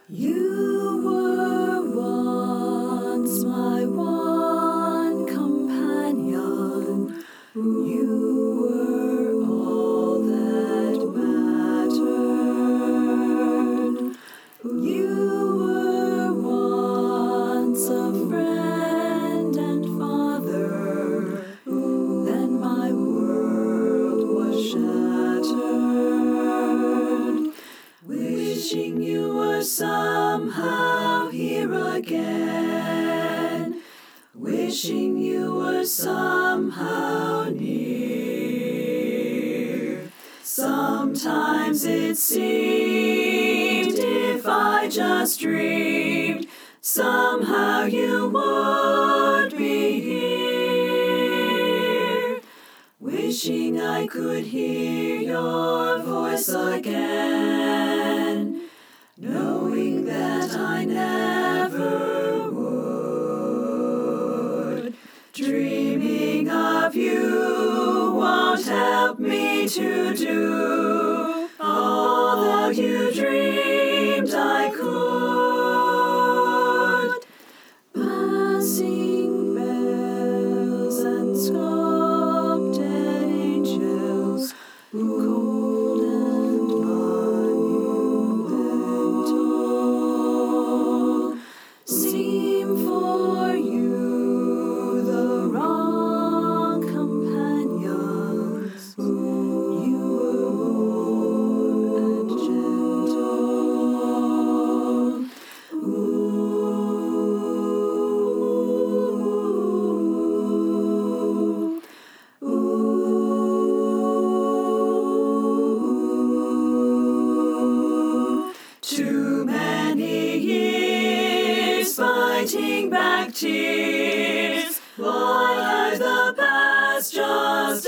You were once my one companion. You were all that mattered. You were once a friend and father. Then my world was shattered. Wishing you were somehow here again. Wishing you were somehow near. Sometimes it seemed if I just dreamed, somehow you would be here. Wishing I could hear your voice again, knowing that I never would. Dreaming of you won't help me to do all that you dreamed I could. Passing bells and sculpted angels, cold and monumental, seem for you the wrong companions. You were warm and gentle. Too many years fighting back tears. Why has the past just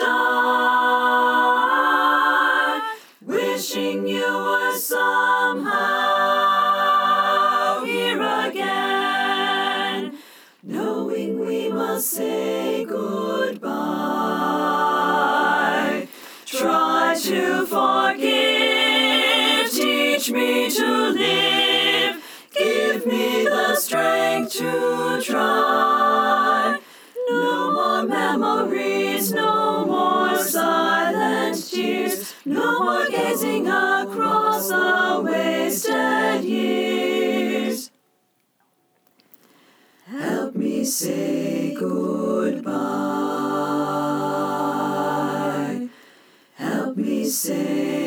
died? Wishing you were somehow here again, knowing we must say goodbye. Try to forgive, teach me to live, give me the strength to try. No more memories, no more silent tears, no more gazing across the wasted years. Help me say goodbye. Help me say